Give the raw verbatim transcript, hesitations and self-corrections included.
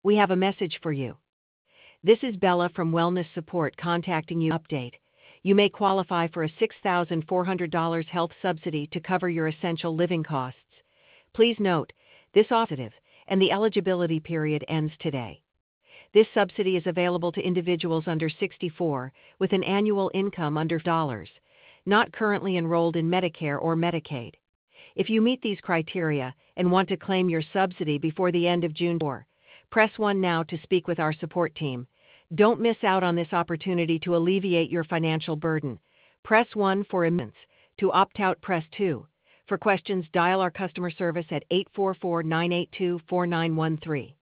We have a message for you. This is Bella from Wellness Support contacting you. Update. You may qualify for a six thousand four hundred dollars health subsidy to cover your essential living costs. Please note, this offer and the eligibility period ends today. This subsidy is available to individuals under sixty-four with an annual income under dollars, not currently enrolled in Medicare or Medicaid. If you meet these criteria and want to claim your subsidy before the end of June, press one now to speak with our support team. Don't miss out on this opportunity to alleviate your financial burden. Press one for amendments. To opt out, press two. For questions, dial our customer service at eight four four, nine eight two, four nine one three.